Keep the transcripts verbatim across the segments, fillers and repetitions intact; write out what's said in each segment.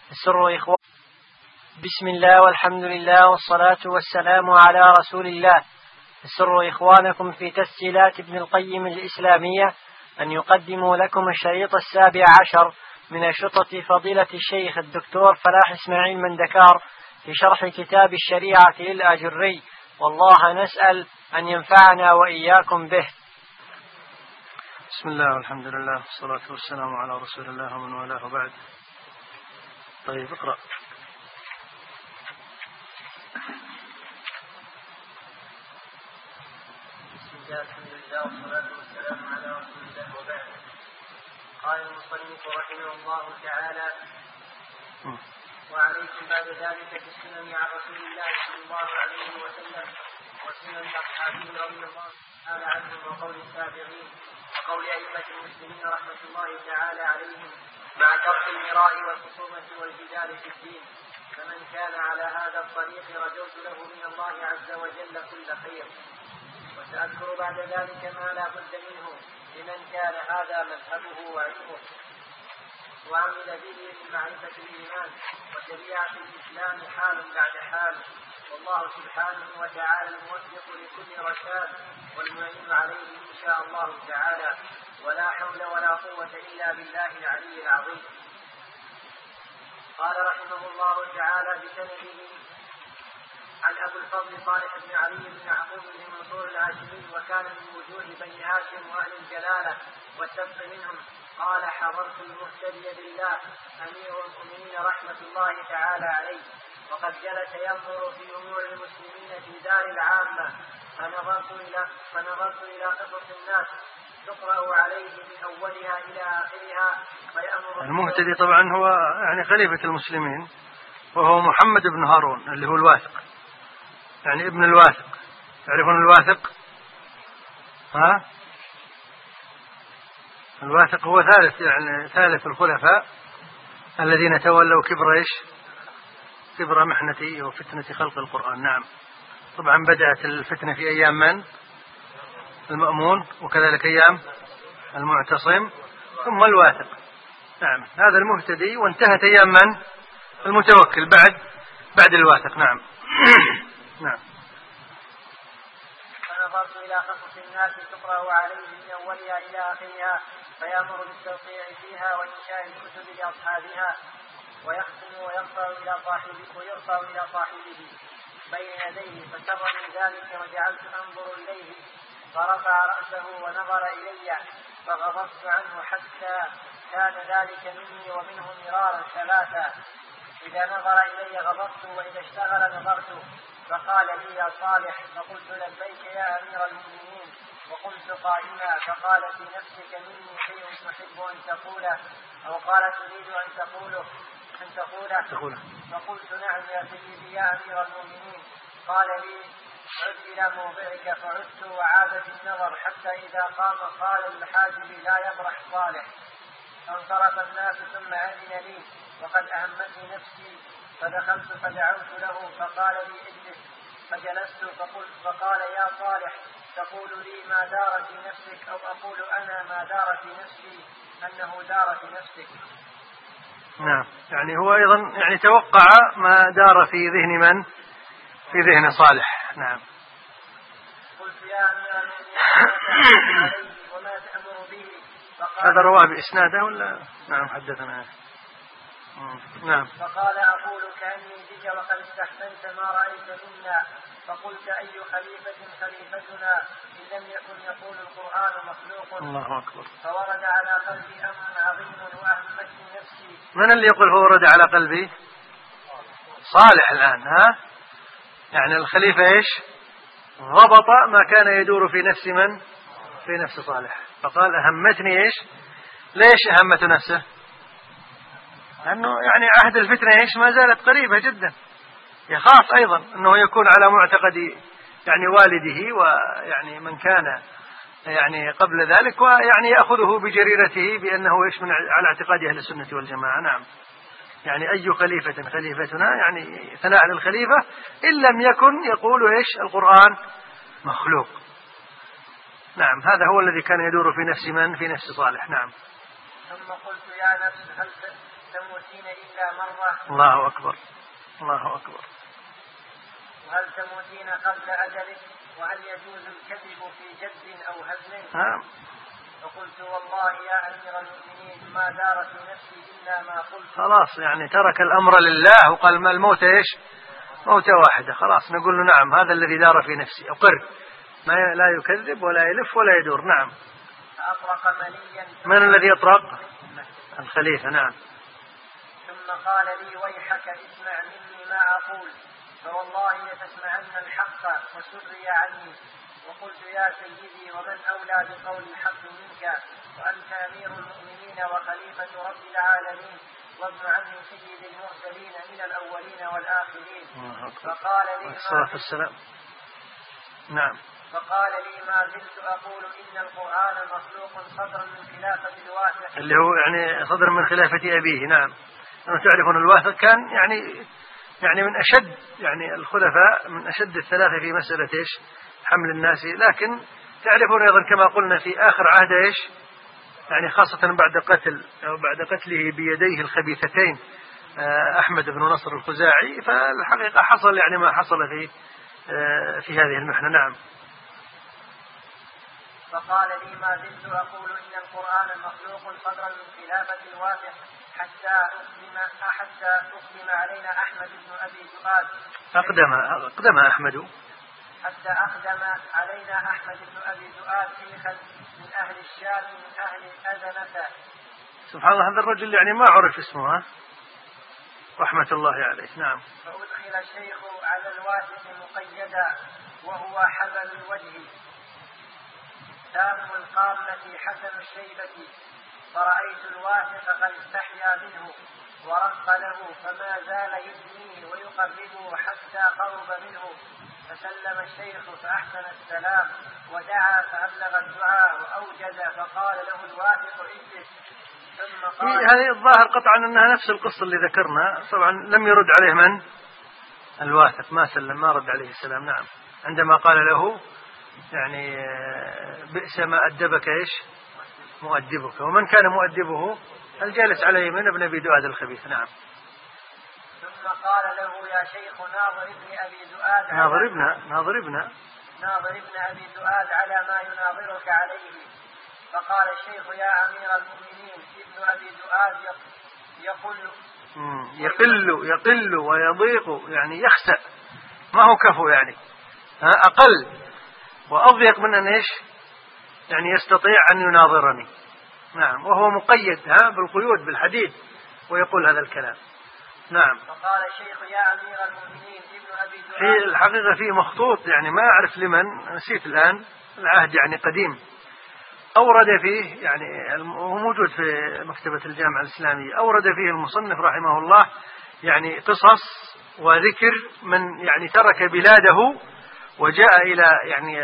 سر إخوان. بسم الله والحمد لله والصلاة والسلام على رسول الله. سر إخوانكم في تسجيلات ابن القيم الإسلامية أن يقدموا لكم الشريط السابع عشر من أشرطة فضيلة الشيخ الدكتور فلاح إسماعيل مندكار في شرح كتاب الشريعة للآجري، والله نسأل أن ينفعنا وإياكم به. بسم الله والحمد لله والصلاة والسلام على رسول الله ومن والاه بعد. طيب اقرأ. بسم الله الحمد لله والصلاة والسلام على رسول الله وبعد. قال المصنف رحمه الله تعالى: وعليكم بعد ذلك بالسنن عن رسول الله صلى الله عليه وسلم وسنن أصحابه رضي الله تعالى عنهم وقول التابعين وقول أئمة المسلمين رحمة الله تعالى عليهم، مع ترك المراء والخصومة والجدال في الدين. فمن كان على هذا الطريق رجوت له من الله عز وجل كل خير. وسأذكر بعد ذلك ما لا بد منه لمن كان هذا مذهبه وعلمه وعمل به من معرفة الإيمان وشريعة الإسلام حال بعد حال، والله سبحانه وتعالى الموفق لكل رشاد والمعين عليه إن شاء الله تعالى، ولا حول ولا قوة إلا بالله العلي العظيم. قال رحمه الله تعالى بسنده عن أبو الفضل صالح بن علي بن يعقوب بن منصور الهاشمي، وكان من وجوه بني هاشم وأهل الجلالة والسبق منهم، قال: حضرت المهتدي بالله أمير المؤمنين رحمة الله تعالى عليه، وقد جلس ينظر في أمور المسلمين في دار العامة، فنظرت إلى فنظرت إلى قصص الناس تقرأ عليه من أولها إلى آخرها فيأمر. المهتدي طبعا هو يعني خليفة المسلمين، وهو محمد بن هارون اللي هو الواثق، يعني ابن الواثق. تعرفون الواثق؟ ها؟ الواثق هو ثالث يعني ثالث الخلفاء الذين تولوا كبر ايش؟ كبر محنة وفتنة خلق القرآن. نعم. طبعا بدأت الفتنة في أيام من؟ المأمون، وكذلك أيام المعتصم، ثم الواثق. نعم، هذا المهتدي، وانتهت أيام من؟ المتوكل بعد بعد الواثق. نعم. نعم. فنظرت إلى قصص الناس تقرأ عليه من أولها إلى آخرها فيأمر بالتوقيع فيها وإنشاء الكتب لأصحابها، ويختم ويرفع إلى صاحبه ويرفع إلى صاحبه بين يديه، فسرني ذلك وجعلت أنظر إليه، فرفع رأسه ونظر إلي فغضبت عنه حتى كان ذلك مني ومنه مرارا ثلاثا. إذا نظر إلي غضبت وإذا اشتغل نظرت. فقال لي: يا صالح. فقلت: لبيك يا أمير المؤمنين. وقلت قائما: فقال: في نفسك مني شيء تحب أن تقوله أو قال تريد أن تقوله أن تقوله؟ فقلت: نعم يا سيدي يا أمير المؤمنين. قال لي: عد إلى موضعك. فعدت وعادت النظر حتى إذا قام قال للحاجب: لا يبرح صالح. فانصرف الناس ثم أذن لي وقد أهمتني نفسي، فدخلت فدعوت له فقال لي: اجلس. فجلست فقلت فقال: يا صالح، تقول لي ما دار في نفسك أو أقول أنا ما دار في نفسي أنه دار في نفسك؟ نعم، يعني هو أيضا يعني توقع ما دار في ذهن من؟ في ذهن صالح. نعم. قلت: يا أمير المؤمنين وما تأمر به؟ هذا رواه بإسناده ولا؟ نعم، حدثنا. نعم. فقال: أقول كأني بك وقد استحسنت ما رأيت منا. فقلت: أي خليفة خليفتنا إن لم يكن يقول القرآن مخلوق؟ الله أكبر. فورد على قلبي أمر عظيم وأهمتني نفسي. من اللي يقول هو ورد على قلبي؟ صالح الآن. ها؟ يعني الخليفة إيش؟ ضبط ما كان يدور في نفس من؟ في نفس صالح. فقال: أهمتني إيش؟ ليش أهمت نفسه؟ لأنه يعني عهد الفتنة إيش ما زالت قريبة جدا، يخاف أيضا أنه يكون على معتقد يعني والده ويعني من كان يعني قبل ذلك، ويعني يأخذه بجريرته بأنه إيش من على اعتقاد أهل السنة والجماعة. نعم. يعني أي خليفة خليفتنا، يعني ثناء على الخليفة إن لم يكن يقول إيش القرآن مخلوق. نعم، هذا هو الذي كان يدور في نفس من؟ في نفس صالح. نعم. ثم قلت: يا نفس هل تموتين إلا مرة. الله أكبر الله أكبر. وهل تموتين قبل أجلك؟ وهل يجوز الكذب في جد أو هزل؟ نعم. فقلت والله يا أمير المؤمنين ما دار في نفسي إلا ما قلت. خلاص يعني ترك الأمر لله وقال ما الموت إيش؟ موتة واحدة. خلاص نقول له نعم هذا الذي دار في نفسي أقر، ما لا يكذب ولا يلف ولا يدور. نعم. فأطرق مليا. من الذي يطرق؟ الخليفة. نعم. ثم قال لي ويحك اسمع مني ما أقول، فوالله لتسمعن الحق وسري عني. وقلت يا سيدي ومن أولى بقول الحق منك، وأنت أمير المؤمنين وخليفة رب العالمين وابن عم سيد المرسلين من الأولين والآخرين. فقال لي الصلاة والسلام. نعم. فقال لي ما زلت أقول إن القرآن مخلوق صدرا من خلافة الواثق، اللي هو يعني صدر من خلافة أبيه. نعم. تعرفون الواثق كان يعني يعني من أشد يعني الخلفاء، من أشد الثلاثة في مسألة إيش؟ حمل الناس. لكن تعرفون أيضا كما قلنا في آخر عهد إيش؟ يعني خاصة بعد قتل أو بعد قتله بيديه الخبيثتين أحمد بن نصر الخزاعي، فالحقيقة حصل يعني ما حصل في في هذه المحنة. نعم. فقال لي ما زلت أقول إن القرآن مخلوق صدرا من خلافة الواثق حتى أقدم حتى أقدم علينا أحمد بن أبي دؤاد. أقدم أقدم أحمد حتى أقدم علينا أحمد بن أبي دؤاد شيخا من أهل الشام من أهل أذنة. سبحان الله هذا الرجل يعني ما عرف اسمه رحمة الله عليه. نعم. فأدخل الشيخ على الواثق مقيدا وهو حبل الوجه تام القامة حسن الشيبة، فرأيت الواثق قد استحيا منه ورق له، فما زال يدنيه ويقربه حتى قرب منه، فسلم الشيخ فأحسن السلام ودعا فأبلغ الدعاء وأوجد، فقال له الواثق اجلس. ثم قال هذه الظاهر قطعا أنها نفس القصة اللي ذكرنا. طبعا لم يرد عليه من؟ الواثق ما سلم، ما رد عليه السلام. نعم. عندما قال له يعني بئس ما أدبك إيش مؤدبك، ومن كان مؤدبه الجالس على يمين ابن أبي دؤاد الخبيث. نعم. ثم قال له يا شيخ ناظر ابن أبي دؤاد ناظر ابن ناظر ابن ناظر ابن أبي دؤاد على ما يناظرك عليه. فقال الشيخ يا أمير المؤمنين ابن أبي دؤاد يقل يقل يقل ويضيق يعني يخسأ، ما هو كفو يعني أقل وأضيق من أن إيش يعني يستطيع أن يناظرني. نعم. وهو مقيد ها بالقيود بالحديد ويقول هذا الكلام. نعم. فقال الشيخ يا أمير المؤمنين ابن أبي دؤاد. في الحقيقة فيه مخطوط يعني ما أعرف لمن، نسيت الآن، العهد يعني قديم، أورد فيه يعني هو موجود في مكتبة الجامعة الإسلامية، أورد فيه المصنف رحمه الله يعني قصص وذكر من يعني ترك بلاده وجاء إلى يعني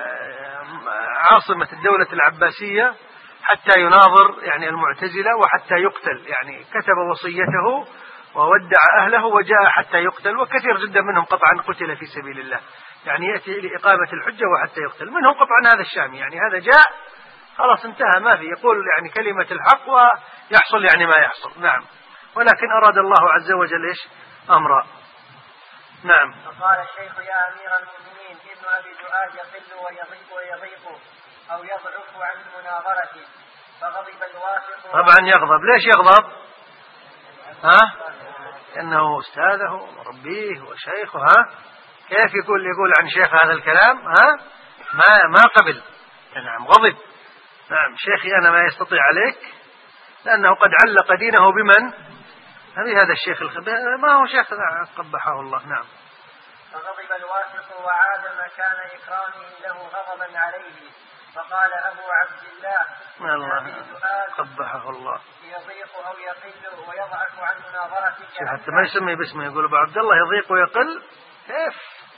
عاصمة الدولة العباسية حتى يناظر يعني المعتزلة وحتى يقتل، يعني كتب وصيته وودع أهله وجاء حتى يقتل، وكثير جدا منهم قطعا قتل في سبيل الله، يعني يأتي لإقامة الحجة وحتى يقتل. منهم قطعا هذا الشامي، يعني هذا جاء خلاص انتهى ما في، يقول يعني كلمة الحق ويحصل يعني ما يحصل. نعم. ولكن أراد الله عز وجل إيش أمرا. نعم. فقال الشيخ يا أمير المؤمنين ابن أبي دؤاد يقل ويضيق ويضيق أو يضعف عن المناظرة. فغضب الواثق. طبعا يغضب. ليش يغضب؟ ها؟ لأنه أستاذه وربيه وشيخه. ها؟ كيف يقول يقول عن شيخ هذا الكلام؟ ها؟ ما ما قبل. نعم غضب. نعم. شيخي أنا ما يستطيع عليك، لأنه قد علق دينه بمن؟ هذا الشيخ الخبيث ما هو شيخ قبحه الله. نعم. فغضب الواثق وعاد مكان إكرامه له غضبا عليه، فقال أبو عبد الله الله قبحه الله يضيق أو يقل ويضعف عن مناظرتك. حتى ما يسمي باسمه، يقول أبو عبد الله يضيق ويقل، كيف؟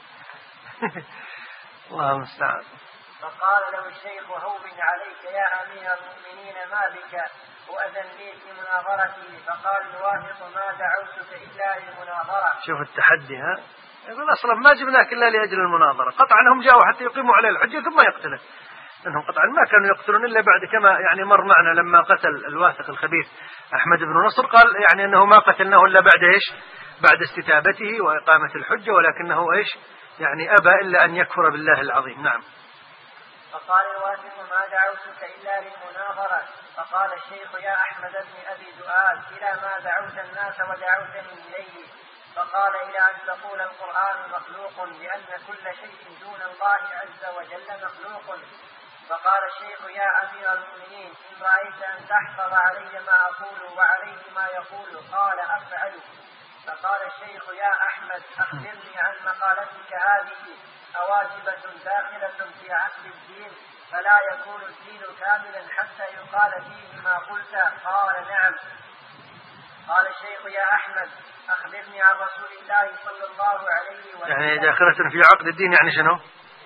الله المستعان. فقال له الشيخ هون عليك يا أمير المؤمنين ما بك وأذن لي في مناظرتي. فقال الواثق ما دعوتك إلا للمناظرة. شوف التحدي. ها يقول أصلا ما جبناك إلا لأجل المناظرة، قطعا هم جاءوا حتى يقيموا عليه الحجة ثم يقتله، أنهم قطعا ما كانوا يقتلون إلا بعد، كما يعني مر معنا لما قتل الواثق الخبيث أحمد بن نصر قال يعني أنه ما قتلناه إلا بعد إيش؟ بعد استتابته وإقامة الحجة، ولكنه إيش؟ يعني أبى إلا أن يكفر بالله العظيم. نعم. فقال الواثق ما دعوتك إلا للمناظرة. فقال الشيخ يا أحمد بن أبي دؤاد إلى ما دعوت الناس ودعوتني إليه؟ فقال إلى أن تقول القرآن مخلوق، لأن كل شيء دون الله عز وجل مخلوق. فقال الشيخ يا أمير المؤمنين إن رأيت أن تحفظ علي ما أقول وعليه ما يقول قال أفعل. فقال الشيخ يا أحمد أخبرني عن مقالتك هذه، أواجبة داخلة في عقل الدين فلا يكون الدين كاملا حتى يقال فيه ما قلت؟ قال نعم. قال الشيخ يا أحمد أخبرني عن رسول الله صلى الله عليه وسلم. يعني داخلة في عقد الدين يعني شنو؟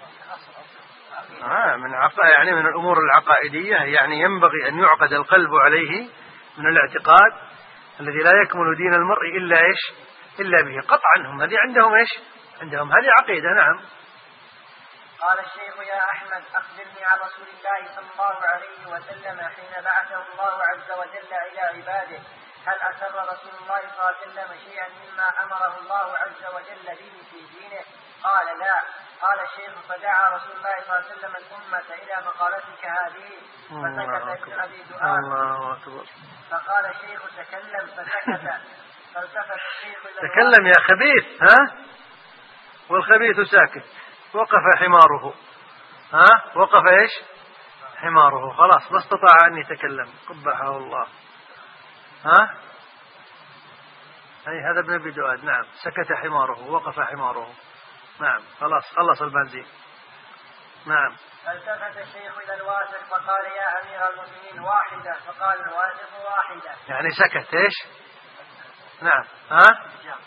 آه من عق... يعني من الأمور العقائدية، يعني ينبغي أن يعقد القلب عليه من الاعتقاد الذي لا يكمل دين المرء إلا إيش؟ إلا به. قطعا هم هذه عندهم إيش؟ عندهم هذه عقيدة. نعم. قال الشيخ يا أحمد أخبرني عن رسول الله صلى الله عليه وسلم حين بعثه الله عز وجل إلى عباده، هل أسر رسول الله صلى الله عليه وسلم شيئا مما أمره الله عز وجل به في دينه؟ قال لا. قال الشيخ فدعا رسول الله صلى الله عليه وسلم الأمة إلى مقالتك هذه فسكت ابن أبي دؤاد. فقال الشيخ تكلم فسكت. فالتفت الشيخ تكلم يا خبيث، ها؟ والخبيث ساكت. وقف حماره، ها؟ وقف ايش؟ حماره. خلاص ما استطاع أن يتكلم، قبحه الله. ها؟ أي هذا ابن أبي دؤاد. نعم. سكت حماره، وقف حماره. نعم. خلاص خلص البنزين. نعم. فالتفت الشيخ إلى الواثق فقال يا أمير المؤمنين واحدة. فقال الواثق واحدة. يعني سكت ايش؟ نعم. ها؟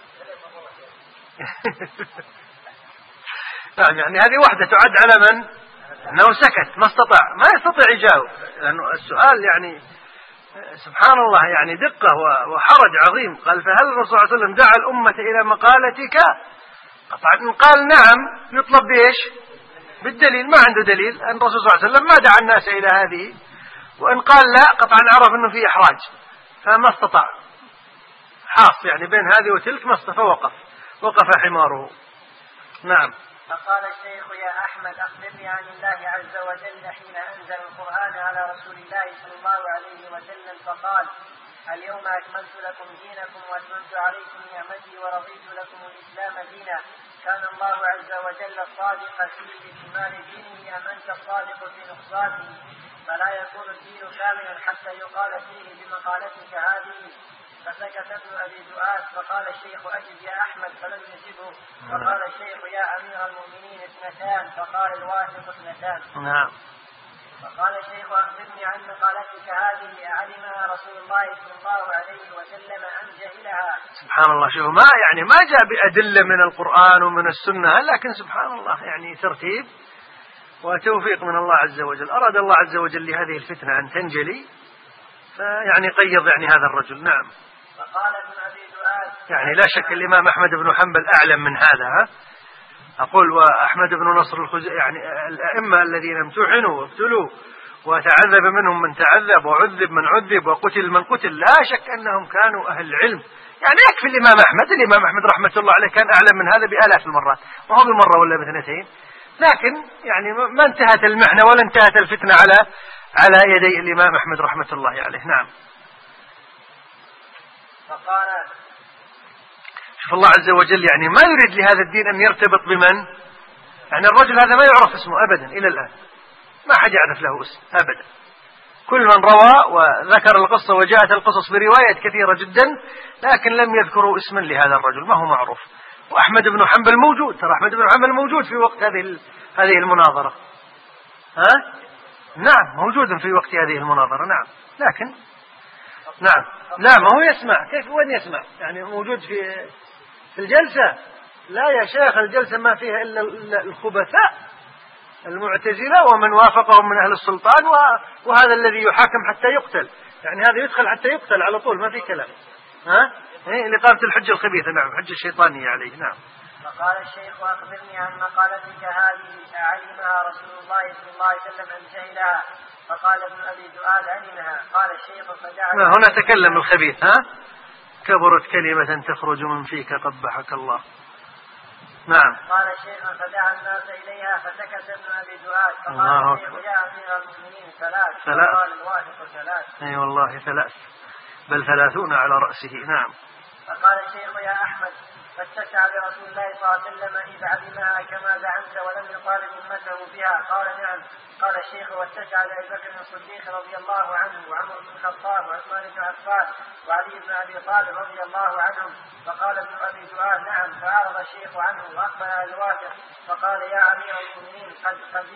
نعم. يعني هذه واحدة تعد على من؟ أنه سكت ما استطاع، ما يستطيع يجاوب، لأنه السؤال يعني سبحان الله يعني دقة وحرج عظيم. قال فهل الرسول صلى الله عليه وسلم دعا الأمة إلى مقالتك؟ قطعا قال نعم يطلب بإيش؟ بالدليل. ما عنده دليل أن الرسول صلى الله عليه وسلم ما دعا الناس إلى هذه، وإن قال لا قطعا عرف أنه فيه إحراج فما استطاع، حاص يعني بين هذه وتلك ما استطاع، وقف وقف حماره. نعم. فقال الشيخ يا أحمد أخبرني عن الله عز وجل حين أنزل القرآن على رسول الله صلى الله عليه وسلم فقال اليوم أكملت لكم دينكم وأتممت عليكم نعمتي ورضيت لكم الإسلام دينا. كان الله عز وجل الصادق في إكمال دينه أم أنت الصادق في نقصانه؟ فلا يكون الدين كاملا حتى يقال فيه بمقالتك هذه. فسكت ابن أبي دؤاد. فقال الشيخ أجب يا أحمد فلم يجبه. فقال الشيخ يا أمير المؤمنين اثنتان. فقال الواثق اثنتان. نعم. فقال الشيخ أخبرني عن مقالتك هذه أعلمها رسول الله صلى الله عليه وسلم أم جهلها؟ سبحان الله. شوف ما يعني ما جاء بأدلة من القرآن ومن السنة، لكن سبحان الله يعني ترتيب وتوفيق من الله عز وجل. أراد الله عز وجل لهذه الفتنة أن تنجلي فيعني قيض يعني هذا الرجل. نعم. فقال ابن أبي دؤاد يعني لا شك الإمام أحمد بن حنبل أعلم من هذا. ها؟ أقول وأحمد بن نصر الخزاعي يعني الأئمة الذين امتحنوا وابتلوا وتعذب منهم من تعذب وعذب من عذب وقتل من قتل، لا شك أنهم كانوا أهل علم. يعني يكفي الإمام أحمد، الإمام أحمد رحمة الله عليه كان أعلم من هذا بآلاف المرات، ما هو بمرة ولا باثنتين، لكن يعني ما انتهت المحنة ولا انتهت الفتنة على على يدي الإمام أحمد رحمة الله عليه. نعم. فقال شوف الله عز وجل يعني ما يريد لهذا الدين أن يرتبط بمن؟ يعني الرجل هذا ما يعرف اسمه أبدا إلى الآن، ما حد يعرف له اسم أبدا. كل من روى وذكر القصة وجاءت القصص بروايات كثيرة جدا لكن لم يذكروا اسما لهذا الرجل، ما هو معروف. وأحمد بن حنبل موجود، ترى أحمد بن حنبل موجود في وقت هذه هذه المناظرة. ها؟ نعم موجود في وقت هذه المناظرة. نعم. لكن نعم لا ما هو يسمع، كيف وين يسمع؟ يعني موجود في في الجلسة؟ لا يا شيخ، الجلسة ما فيها إلا الخبثاء المعتزلة ومن وافقهم من أهل السلطان، وهذا الذي يحاكم حتى يقتل، يعني هذا يدخل حتى يقتل على طول ما في كلام. ها؟ إيه لإقامة الحجة الخبيثة. نعم. حجة الشيطانية عليه. نعم. فقال الشيخ أخبرني عن مقالتك هذه أعلمها رسول الله صلى الله عليه وسلم أم جهلها؟ فقال ابن أبي دؤاد علمها. قال الشيخ فدعا. هنا تكلم الخبيث، ها كبرت كلمة تخرج من فيك قبحك الله. نعم. قال الشيخ فدعا الناس إليها فسكت ابن أبي دؤاد. فقال الشيخ يا أمير المؤمنين ثلاث. فقال الواثق ثلاث. أي والله ثلاث، بل ثلاثون على رأسه. نعم. فقال الشيخ يا أحمد فاتسع لرسول الله صلى الله عليه وسلم إذ علمها كما زعمت ولم يطالب أمته بها؟ قال نعم. قال الشيخ واتسع لأبي بكر الصديق رضي الله عنه وعمر بن الخطاب وعثمان بن عفان وعلي بن أبي طالب رضي الله عنهم. فقال ابن أبي دؤاد نعم. فأعرض الشيخ عنه وأقبل على الواثق فقال يا أمير المؤمنين قد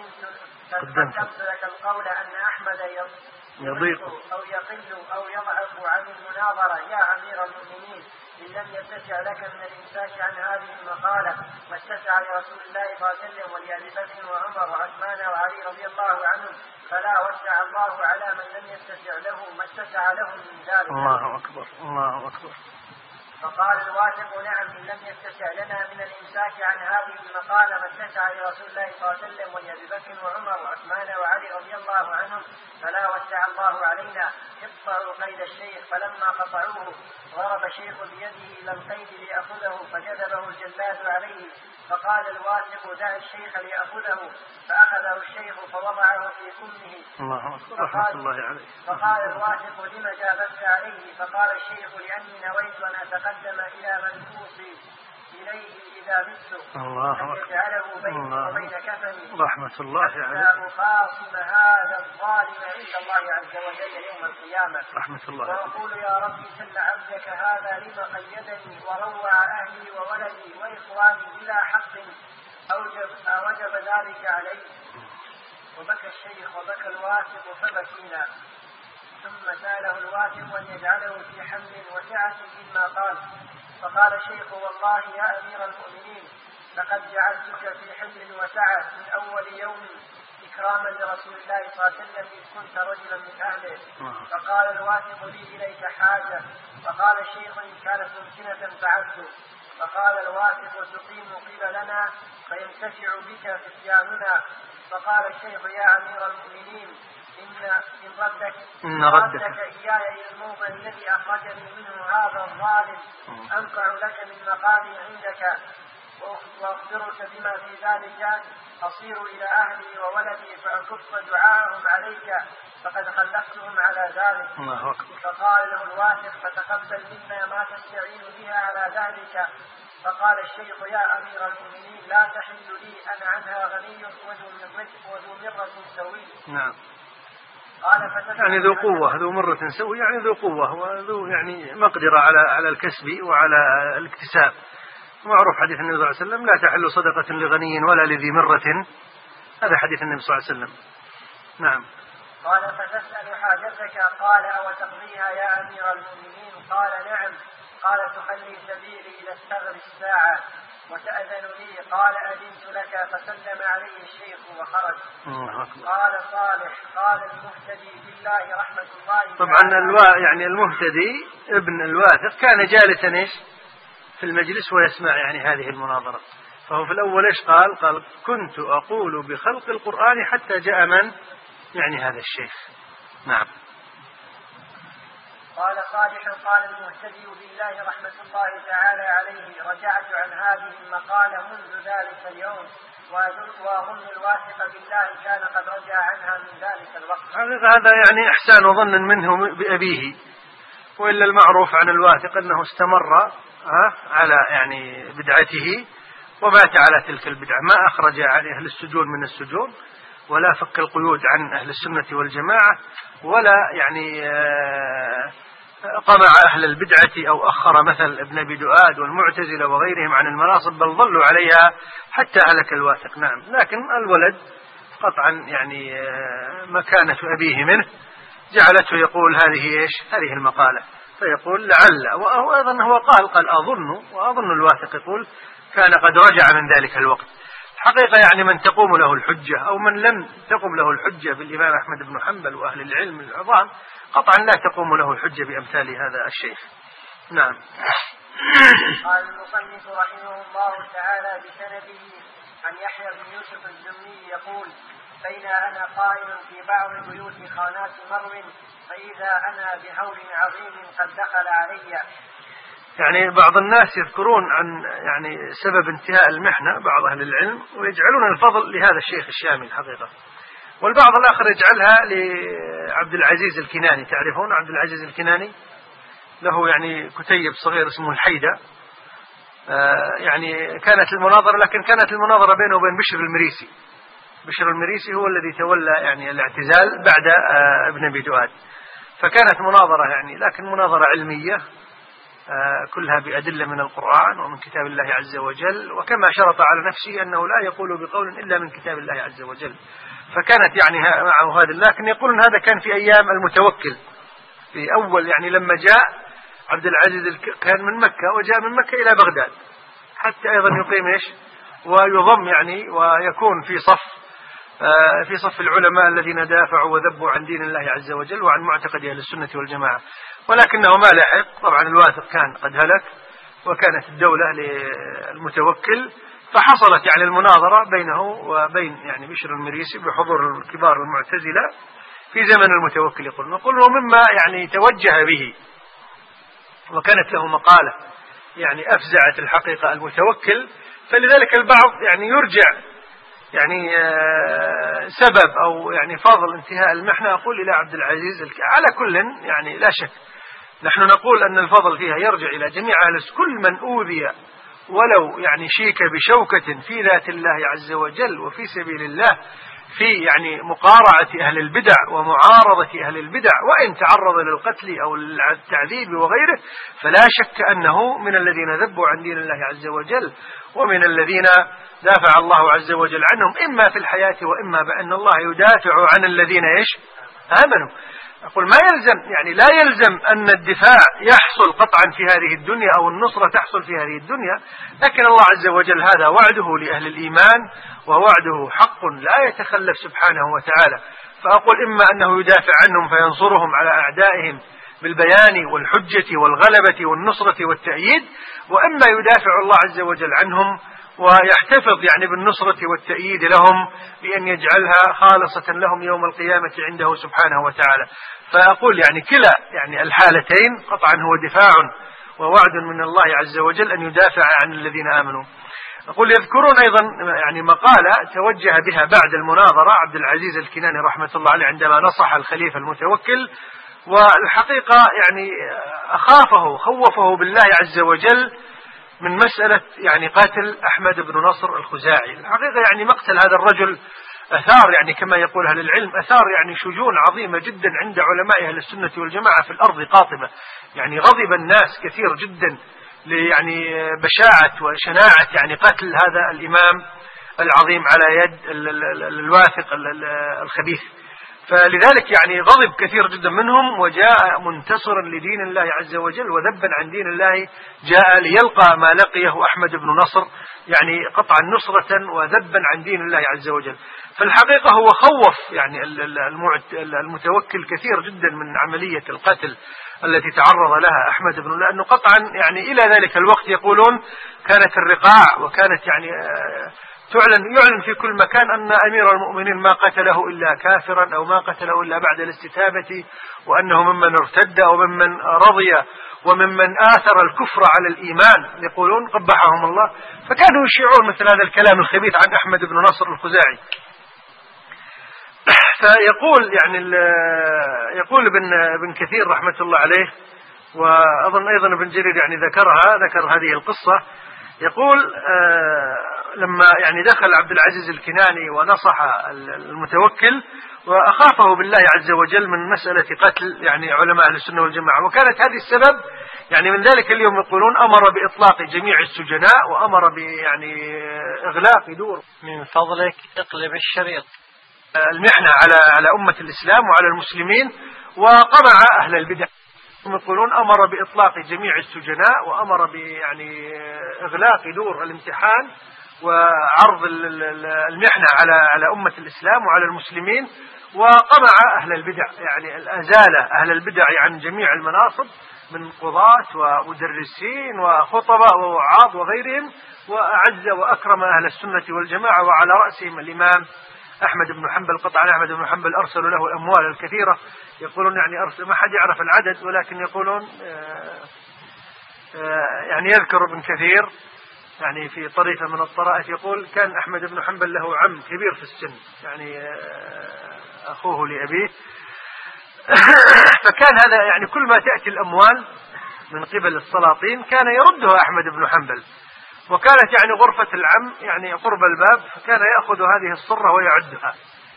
قدمت لك القول أن أحمد يضيق أو يقل أو يضعف عن المناظرة يا أمير المؤمنين. إن لم يتسع لك من الإمساك عن هذه المقالة ما اتسع لرسول الله صلى الله عليه وسلم ولأبي بكر وعمر وعثمان وعلي رضي الله عنهم فلا وسع الله على من لم يتسع له ما اتسع له من ذلك. الله أكبر الله أكبر. فقال الواثق نعم إن لم يتسع لنا من الإمساك عن هذه المقالة ما اتسع لرسول الله صلى الله عليه وسلم ولأبي بكر وعمر وعثمان وعلي رضي الله عنهم فلا وسع الله علينا. اقطعوا قيد الشيخ. فلما قطعوه ضرب الشيخ بيده إلى القيد ليأخذه فجذبه الجلاد عليه. فقال الواثق دع الشيخ ليأخذه فأخذه الشيخ فوضعه في كمه. الله أكبر رحمة الله عليه. فقال الواثق لم جابت عليه؟ فقال الشيخ لأني نويت أن أتقدم إلى من أوصي إليه إذا مت أن يجعله بيني وبين كفني رحمة الله عليه حتى أخاصم هذا الظالم عند الله عز وجل يوم القيامة. رحمة الله. وأقول يا ربي سل عبدك هذا لما قيدني وروع أهلي وولدي وإخواني بلا حق أوجب, أوجب ذلك عليه. وبكى الشيخ وبكى الواثق فبكينا. ثم سأله الواثق أن يجعله في حمل وسعة مما قال. فقال الشيخ والله يا أمير المؤمنين لقد جعلتك في حمل وسعة من أول يوم إكراما لرسول الله صلى الله عليه وسلم إذ كنت رجلا من أهله. فقال الواثق لي إليك حاجة. فقال الشيخ إن كانت ممكنة فعلت. فقال الواثق تقيم قبلنا فينتفع بك فتياننا. فقال الشيخ يا أمير المؤمنين إن إن ردك, إن ردك إياي إلى الموضع الذي أخرجني منه هذا الظالم أنفع لك من مقامي عندك وأخبرك بما في ذلك أصير إلى أهلي وولدي فأكف دعاءهم عليك فقد خلفتهم على ذلك. فقال له الواثق فتقبل منا ما تستعين بها على ذلك. فقال الشيخ يا أمير المؤمنين لا تحل لي أنا عنها غني وذو مرة سوي. نعم. يعني ذو قوة ذو مرة سوي يعني ذو قوة وذو يعني مقدرة على على الكسب وعلى الاكتساب. معروف حديث النبي صلى الله عليه وسلم لا تحل صدقة لغني ولا لذي مرة. هذا حديث النبي صلى الله عليه وسلم. نعم. قال فتسأل حاجتك؟ قال أو تقضيها يا أمير المؤمنين؟ قال نعم. قال تخلي سبيلي إلى الثغر الساعة وتأذن لي؟ قال أذنت لك. فسلم عليه الشيخ وخرج. قال صالح قال المهتدي بالله رحمة الله. طبعا الوا يعني المهتدي ابن الواثق كان جالسا ايش في المجلس ويسمع يعني هذه المناظرة. فهو في الأول ايش قال؟ قال كنت أقول بخلق القرآن حتى جاء من يعني هذا الشيخ. نعم. قال صالح قال المهتدي بالله رحمة الله تعالى عليه رجعت عن هذه المقالة منذ ذلك اليوم وأظن الواثق بالله كان قد رجع عنها من ذلك الوقت. هذا يعني إحسان ظن منه بأبيه. وإلا المعروف عن الواثق أنه استمر على يعني بدعته ومات على تلك البدعة. ما أخرج عن أهل السجون من السجون ولا فك القيود عن أهل السنة والجماعة ولا يعني قمع أهل البدعة أو أخر مثل ابن أبي دؤاد والمعتزلة وغيرهم عن المناصب بل ظلوا عليها حتى هلك الواثق. نعم. لكن الولد قطعا يعني مكانة أبيه منه جعلته يقول هذه إيش هذه المقالة فيقول لعل. وأيضا هو قال قال أظن وأظن الواثق يقول كان قد رجع من ذلك الوقت. حقيقة يعني من تقوم له الحجة أو من لم تقوم له الحجة بالإمام أحمد بن حنبل وأهل العلم العظام قطعا لا تقوم له الحجة بأمثال هذا الشيخ. نعم. قال المصنف رحمه الله تعالى بسنده عن يحيى بن يوسف الزمي يقول: بين أنا قائم في بعض بيوت خانات مرو فإذا أنا بهول عظيم قد دخل علي. يعني بعض الناس يذكرون عن يعني سبب انتهاء المحنة بعض أهل العلم ويجعلون الفضل لهذا الشيخ الشامي الحقيقة، والبعض الآخر يجعلها لعبد العزيز الكناني. تعرفون عبد العزيز الكناني؟ له يعني كتيب صغير اسمه الحيدة. آه يعني كانت المناظرة، لكن كانت المناظرة بينه وبين بشر المريسي. بشر المريسي هو الذي تولى يعني الاعتزال بعد آه ابن أبي دؤاد، فكانت مناظرة يعني لكن مناظرة علمية آه كلها بأدلة من القرآن ومن كتاب الله عز وجل، وكما شرط على نفسه أنه لا يقول بقول إلا من كتاب الله عز وجل، فكانت يعني معه هذا. لكن يقولون هذا كان في أيام المتوكل، في أول يعني لما جاء عبد العزيز كان من مكة وجاء من مكة إلى بغداد حتى أيضا يقيم إيش ويضم يعني ويكون في صف آه في صف العلماء الذين دافعوا وذبوا عن دين الله عز وجل وعن معتقد أهل السنة والجماعة، ولكنه ما لحق. طبعا الواثق كان قد هلك وكانت الدولة للمتوكل، فحصلت يعني المناظرة بينه وبين يعني بشر المريسي بحضور كبار المعتزلة في زمن المتوكل. يقول نقول ومما يعني توجه به وكانت له مقالة يعني أفزعت الحقيقة المتوكل، فلذلك البعض يعني يرجع يعني سبب أو يعني فضل انتهاء المحنة أقول إلى عبد العزيز الك... على كل يعني لا شك نحن نقول أن الفضل فيها يرجع إلى جميع أهل، كل من أوذي ولو يعني شيك بشوكة في ذات الله عز وجل وفي سبيل الله في يعني مقارعة أهل البدع ومعارضة أهل البدع وإن تعرض للقتل أو التعذيب وغيره، فلا شك أنه من الذين ذبوا عن دين الله عز وجل ومن الذين دافع الله عز وجل عنهم إما في الحياة وإما بأن الله يدافع عن الذين إيش آمنوا. أقول ما يلزم يعني لا يلزم أن الدفاع يحصل قطعا في هذه الدنيا أو النصرة تحصل في هذه الدنيا، لكن الله عز وجل هذا وعده لأهل الإيمان ووعده حق لا يتخلف سبحانه وتعالى. فأقول إما أنه يدافع عنهم فينصرهم على أعدائهم بالبيان والحجة والغلبة والنصرة والتأييد، وإما يدافع الله عز وجل عنهم ويحتفظ يعني بالنصرة والتأييد لهم بأن يجعلها خالصة لهم يوم القيامة عنده سبحانه وتعالى. فأقول يعني كلا يعني الحالتين قطعا هو دفاع ووعد من الله عز وجل أن يدافع عن الذين آمنوا. أقول يذكرون أيضا يعني مقالة توجه بها بعد المناظرة عبد العزيز الكناني رحمة الله عليه عندما نصح الخليفة المتوكل، والحقيقة يعني أخافه خوفه بالله عز وجل من مسألة يعني قاتل أحمد بن نصر الخزاعي. الحقيقة يعني مقتل هذا الرجل أثار يعني كما يقول أهل العلم أثار يعني شجون عظيمة جدا عند علماء أهل السنة والجماعة في الأرض قاطبة، يعني غضب الناس كثير جدا يعني بشاعة وشناعة يعني قتل هذا الإمام العظيم على يد الواثق الخبيث. فلذلك يعني غضب كثير جدا منهم وجاء منتصرا لدين الله عز وجل وذبا عن دين الله، جاء ليلقى ما لقيه أحمد بن نصر يعني قطعا نصرة وذبا عن دين الله عز وجل. فالحقيقة هو خوف يعني المتوكل كثير جدا من عملية القتل التي تعرض لها أحمد بن، لأنه قطعا يعني إلى ذلك الوقت يقولون كانت الرقاع وكانت يعني تعلن يعلن في كل مكان أن أمير المؤمنين ما قتله إلا كافرا أو ما قتله إلا بعد الاستتابة، وأنه ممن ارتد وممن رضي وممن آثر الكفر على الإيمان يقولون قبحهم الله. فكانوا يشيعون مثل هذا الكلام الخبيث عن أحمد بن نصر الخزاعي. فيقول يعني يقول ابن ابن كثير رحمة الله عليه، وأظن أيضا ابن جرير يعني ذكرها ذكر هذه القصة، يقول آه لما يعني دخل عبد العزيز الكناني ونصح المتوكل وأخافه بالله عز وجل من مسألة قتل يعني علماء أهل السنة والجماعة، وكانت هذه السبب يعني من ذلك اليوم يقولون أمر بإطلاق جميع السجناء وأمر بيعني إغلاق دور. من فضلك اقلب الشريط. المحنة على على أمة الإسلام وعلى المسلمين وقمع أهل البدع. يقولون أمر بإطلاق جميع السجناء وأمر يعني إغلاق دور الامتحان وعرض المحنة على على أمة الإسلام وعلى المسلمين وقمع أهل البدع، يعني أزال أهل البدع عن جميع المناصب من قضاة ومدرسين وخطباء ووعاظ وغيرهم، وأعز وأكرم أهل السنة والجماعة، وعلى رأسهم الإمام أحمد بن حنبل. قطعا أحمد بن حنبل أرسلوا له الأموال الكثيرة، يقولون يعني أرسل، ما حد يعرف العدد، ولكن يقولون يعني يذكر ابن كثير يعني في طريفة من الطرائف يقول كان أحمد بن حنبل له عم كبير في السن، يعني أخوه لأبيه، فكان هذا يعني كل ما تأتي الأموال من قبل السلاطين كان يردها أحمد بن حنبل، وكانت يعني غرفة العم يعني قرب الباب، فكان يأخذ هذه الصرة ويعدها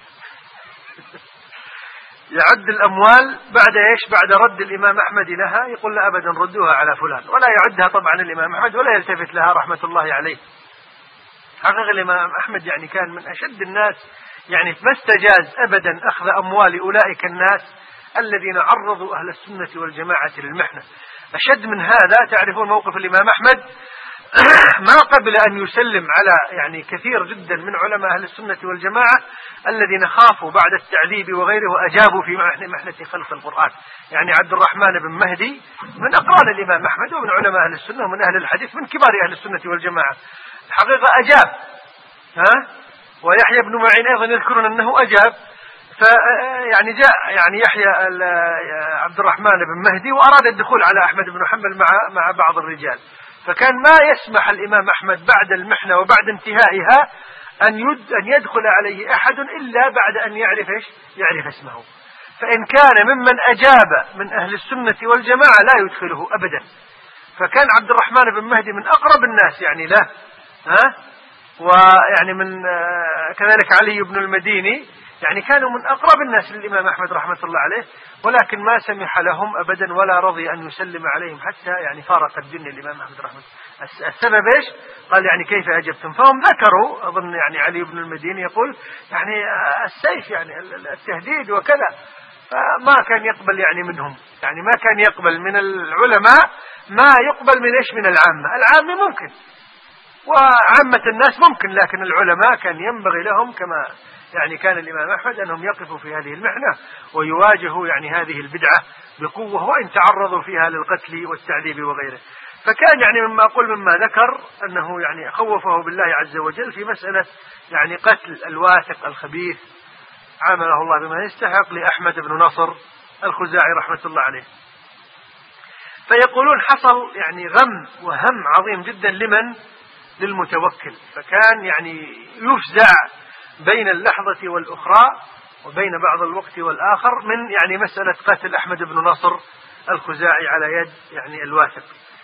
يعد الأموال بعد إيش؟ بعد رد الإمام أحمد لها، يقول لا أبدا ردوها على فلان، ولا يعدها طبعا الإمام أحمد ولا يلتفت لها رحمة الله عليه. حقيقة الإمام أحمد يعني كان من أشد الناس، يعني ما استجاز أبدا أخذ أموال أولئك الناس الذين عرضوا أهل السنة والجماعة للمحنة. أشد من هذا تعرفون موقف الإمام أحمد ما قبل أن يسلم على يعني كثير جدا من علماء أهل السنة والجماعة الذين خافوا بعد التعذيب وغيره وأجابوا في محنة خلق القرآن. يعني عبد الرحمن بن مهدي من أقران الإمام أحمد ومن علماء أهل السنة ومن أهل الحديث من كبار أهل السنة والجماعة، الحقيقة أجاب، ها ويحيى بن معين أيضا يذكرون أنه أجاب. فيعني جاء يعني يحيى عبد الرحمن بن مهدي وأراد الدخول على أحمد بن حنبل مع مع بعض الرجال، فكان ما يسمح الإمام أحمد بعد المحنة وبعد انتهائها أن أن يدخل عليه أحد إلا بعد أن يعرف إيش؟ يعرف اسمه. فإن كان ممن أجاب من أهل السنة والجماعة لا يدخله أبدا. فكان عبد الرحمن بن مهدي من أقرب الناس يعني له، ها ويعني من كذلك علي بن المديني، يعني كانوا من أقرب الناس للإمام أحمد رحمة الله عليه، ولكن ما سمح لهم أبدا ولا رضي أن يسلم عليهم حتى يعني فارق الدنيا الإمام أحمد رحمة الله. السبب إيش؟ قال يعني كيف أجبتم؟ فهم ذكروا أظن يعني علي بن المديني يقول يعني السيف يعني التهديد وكذا، فما كان يقبل يعني منهم، يعني ما كان يقبل من العلماء ما يقبل من إيش؟ من العامة. العامة ممكن وعامة الناس ممكن، لكن العلماء كان ينبغي لهم كما يعني كان الإمام أحمد أنهم يقفوا في هذه المحنة ويواجهوا يعني هذه البدعة بقوة وإن تعرضوا فيها للقتل والتعذيب وغيره. فكان يعني مما أقول مما ذكر أنه يعني خوفه بالله عز وجل في مسألة يعني قتل الواثق الخبيث، عامله الله بما يستحق لأحمد بن نصر الخزاعي رحمة الله عليه. فيقولون حصل يعني غم وهم عظيم جدا لمن؟ للمتوكل. فكان يعني يفزع بين اللحظة والأخرى وبين بعض الوقت والآخر من يعني مسألة قتل أحمد بن نصر الخزاعي على يد يعني الواثق.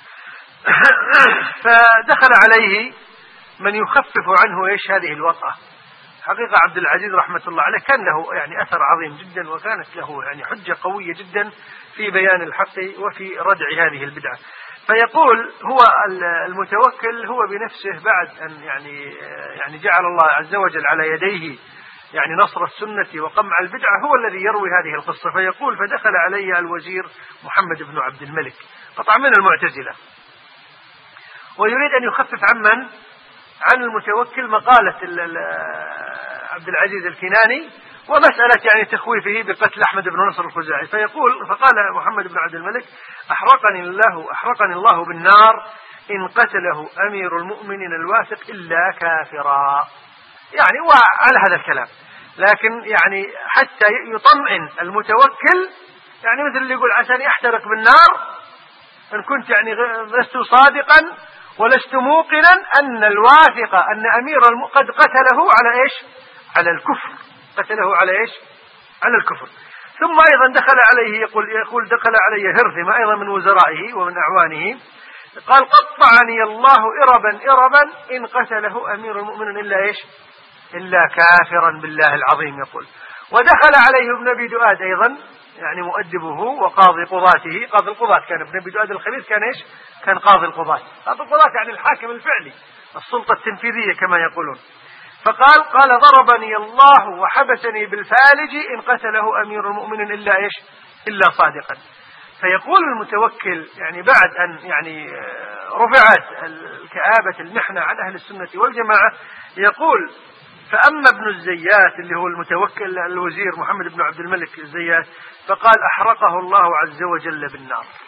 فدخل عليه من يخفف عنه إيش هذه الوطأة. حقيقة عبد العزيز رحمة الله عليه كان له يعني أثر عظيم جدا، وكانت له يعني حجة قوية جدا في بيان الحق وفي ردع هذه البدعة. فيقول هو المتوكل هو بنفسه بعد أن يعني يعني جعل الله عز وجل على يديه يعني نصر السنة وقمع البدعة هو الذي يروي هذه القصة. فيقول فدخل علي الوزير محمد بن عبد الملك، قطع من المعتزلة، ويريد أن يخفف عمن عن المتوكل مقالة عبد العزيز الكناني ومسألة يعني تخويفه بقتل أحمد بن نصر الخزاعي. فيقول فقال محمد بن عبد الملك أحرقني الله أحرقني الله بالنار إن قتله أمير المؤمنين الواثق إلا كافرا، يعني وعلى هذا الكلام، لكن يعني حتى يطمئن المتوكل، يعني مثل اللي يقول عساني أحترق بالنار إن كنت يعني لست صادقا ولست موقنا أن الواثق أن أمير قد قتله على إيش؟ على الكفر، قتله على إيش؟ على الكفر. ثم أيضا دخل عليه يقول يقول دخل علي هرثمة أيضا من وزرائه ومن أعوانه، قال قطعني الله إربا إربا إن قتله أمير المؤمنين إلا إيش؟ إلا كافرا بالله العظيم. يقول ودخل عليه ابن أبي دؤاد أيضا يعني مؤدبه وقاضي قضاته، قاضي القضاة كان ابن أبي دؤاد الخبيث، كان إيش؟ كان قاضي القضاة. قاضي القضاة يعني الحاكم الفعلي، السلطة التنفيذية كما يقولون. فقال قال ضربني الله وحبسني بالفالج إن قتله أمير المؤمنين إلا إيش؟ إلا صادقا. فيقول المتوكل يعني بعد أن يعني رفعت الكآبة المحنة عن أهل السنة والجماعة، يقول فأما ابن الزيات اللي هو المتوكل الوزير محمد بن عبد الملك الزيات فقال أحرقه الله عز وجل بالنار.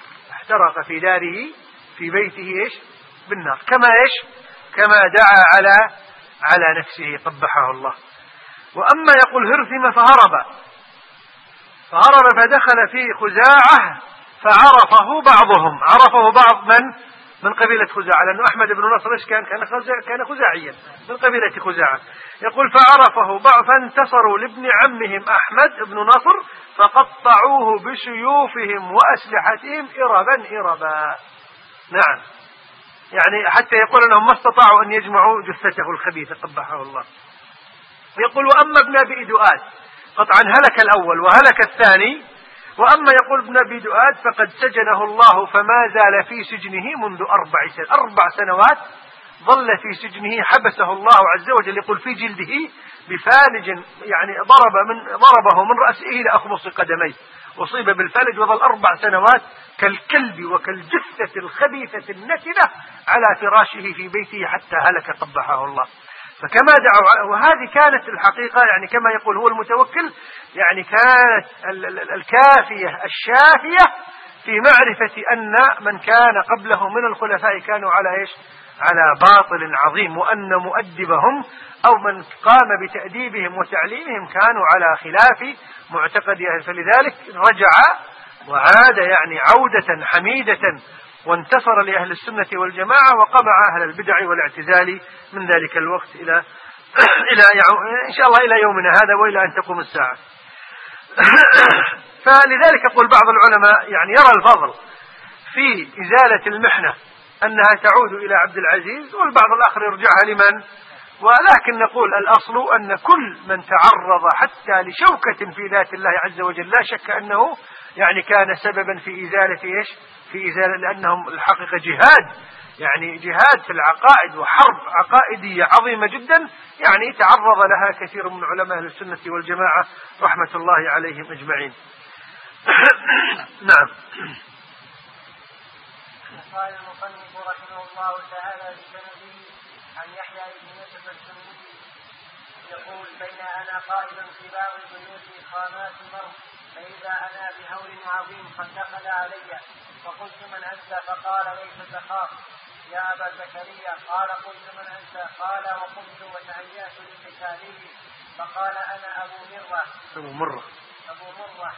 احترق في داره في بيته إيش بالنار، كما إيش كما دعا على على نفسه قبحه الله. وأما يقول هرثم فهرب فهرب فدخل في خزاعة فعرفه بعضهم، عرفه بعض من من قبيلة خزاعة، لأنه أحمد بن نصر إيش كان كان خزاع كان خزاعيا من قبيلة خزاعة. يقول فعرفه بعض فانتصروا لابن عمهم أحمد بن نصر فقطعوه بسيوفهم وأسلحتهم إربا إربا. نعم، يعني حتى يقول أنهم ما استطاعوا أن يجمعوا جثته الخبيثة قبحه الله. يقول وأما ابن أبي دؤاد قطعا هلك الأول وهلك الثاني، وأما يقول ابن أبي دؤاد فقد سجنه الله فما زال في سجنه منذ أربع سنوات أربع سنوات ظل في سجنه حبسه الله عز وجل. يقول في جلده بفالج، يعني ضرب من ضربه من رأسه إلى أخمص قدميه، أصيب بالفلج وظل أربع سنوات كالكلب وكالجثة الخبيثة النتنة على فراشه في بيته حتى هلك قبحه الله. فكما دعوا، وهذه كانت الحقيقة يعني كما يقول هو المتوكل، يعني كانت الكافية الشافية في معرفة أن من كان قبله من الخلفاء كانوا على إيش على باطل عظيم، وأن مؤدبهم أو من قام بتأديبهم وتعليمهم كانوا على خلاف معتقدهم. فلذلك رجع وعاد يعني عودة حميدة وانتصر لأهل السنة والجماعة وقمع أهل البدع والاعتزال من ذلك الوقت إلى إلى إن شاء الله إلى يومنا هذا وإلى أن تقوم الساعة. فلذلك يقول بعض العلماء يعني يرى الفضل في إزالة المحنة أنها تعود إلى عبد العزيز، والبعض الآخر يرجعها لمن، ولكن نقول الأصل أن كل من تعرض حتى لشوكة في ذات الله عز وجل لا شك أنه يعني كان سببا في إزالة إيش في إزالة، لأنهم الحقيقة جهاد، يعني جهاد في العقائد وحرب عقائدية عظيمة جدا، يعني تعرض لها كثير من علماء السنة والجماعة رحمة الله عليهم أجمعين. نعم. قال المصنف رحمه الله تعالى بسنده عن يحيى بن يوسف السنبوطي يقول بين أنا قائم في باب البيوت خامات المرء فإذا أنا بهول عظيم قد دخل علي فقلت من أنت؟ فقال ليس تخاف يا أبا زكريا. قال قلت من أنت؟ قال وقمت وتهيأت لقتاله فقال أنا أبو مرة أبو مرة أبو مرة